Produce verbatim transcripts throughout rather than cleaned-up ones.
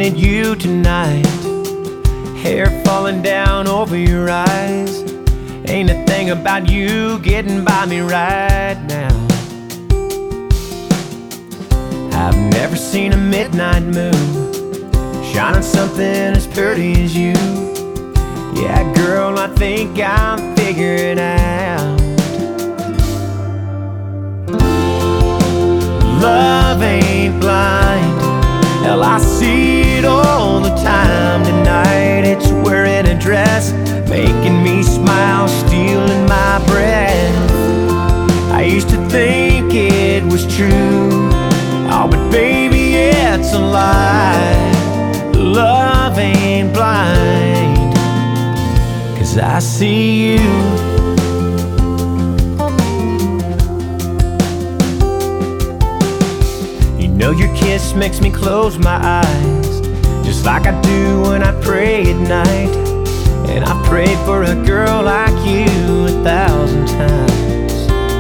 looking at you tonight, hair falling down over your eyes. Ain't a thing about you getting by me right now. I've never seen a midnight moon shine on something as pretty as you. Yeah, girl, I think I'm figuring out love ain't blind. Hell, I see it all the time. Tonight it's wearing a dress, making me smile, stealing my breath. I used to think it was true, oh, but baby, it's a lie. Love ain't blind, 'cause I see you. You know your kiss makes me close my eyes, just like I do when I pray at night. And I prayed for a girl like you a thousand times.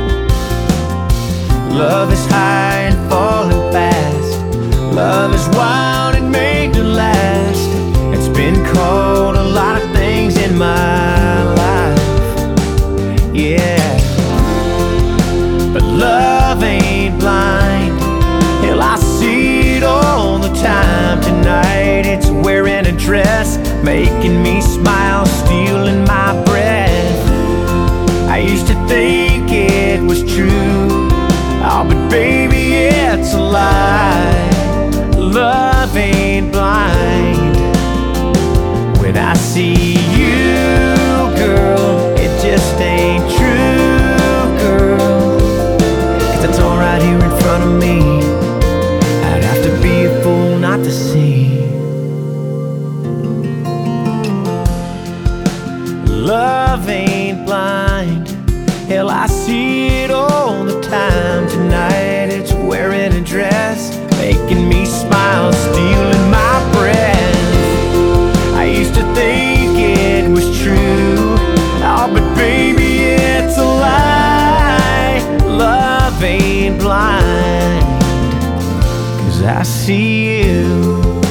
Love is high and falling fast. Love is wild and made to last. It's been called a lot of things in my life, yeah, but love ain't blind. Hell, I see it all the time. Tonight it's wearing a dress, making me smile, stealing my breath. I used to think it was true, oh, but baby, it's a lie. Love ain't blind. When I see you, girl, it just ain't true, girl, 'cause it's all right here in front of me. I'd have to be a fool not to see. Love ain't blind. Hell, I see it all the time. Tonight it's wearing a dress, making me smile, stealing my breath. I used to think it was true, oh, but baby, it's a lie. Love ain't blind, 'cause I see you.